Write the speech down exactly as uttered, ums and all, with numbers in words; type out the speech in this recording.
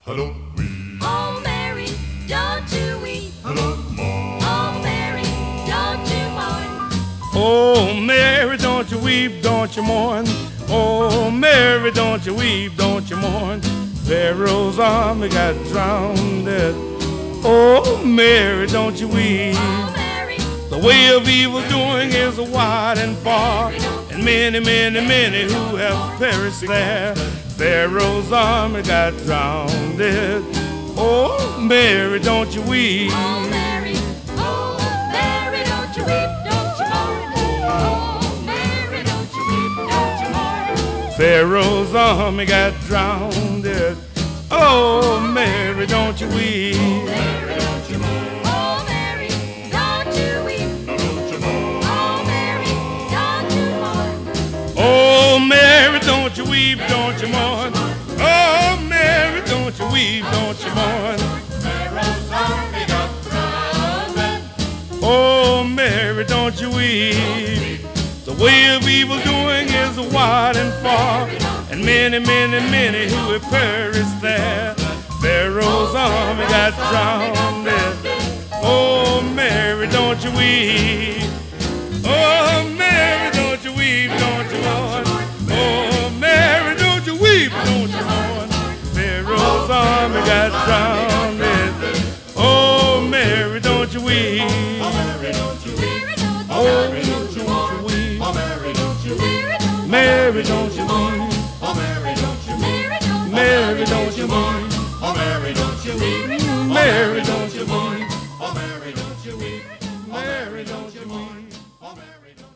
Hello, we. Oh, Mary, don't you weep. Hello, mourn. Oh, Mary, don't you mourn. Oh, Mary, don't you weep, don't you mourn. Oh, Mary, don't you weep, don't you mourn. Pharaoh's army got drowned. Oh, Mary, don't you weep. Oh, Mary, The way of evil doing is wide and far, and many, many, many who have perished there. Pharaoh's army got drowned. Oh, Mary, don't you weep. oh, Mary, oh, Mary, don't you weep, don't you mourn. Oh, Mary, don't you weep, don't you mourn. Pharaoh's army got drowned. Oh, Mary, don't you weep. Mary, don't you mourn. Oh, Mary, don't you weep. Don't you mourn. Oh, Mary, don't you mourn. Oh, Mary, don't you weep, don't you mourn. Oh, Mary, don't you weep, don't you mourn. Pharaoh's army got drowned. Oh, Mary, don't you weep. The way of evil doing is wide and far, and many, many, many who have perished there. Pharaoh's army got drowned. Oh, Mary, don't you weep. Oh, Mary, don't you weep, don't you mourn. Oh, Mary, don't you weep, don't you mourn. Pharaoh's army got drowned. Oh, Mary, don't you weep. Mary, don't you weep. Mary, don't Oh, you don't you weep. Oh, Mary, don't you weep. Mary, don't Mary, don't you weep. Oh, Mary, don't you weep. Mary, don't you Mary, don't you weep. Oh, Mary, don't you weep. Mary, don't you weep. Oh, Mary, don't you weep. Mary, don't you weep. Oh, Mary, don't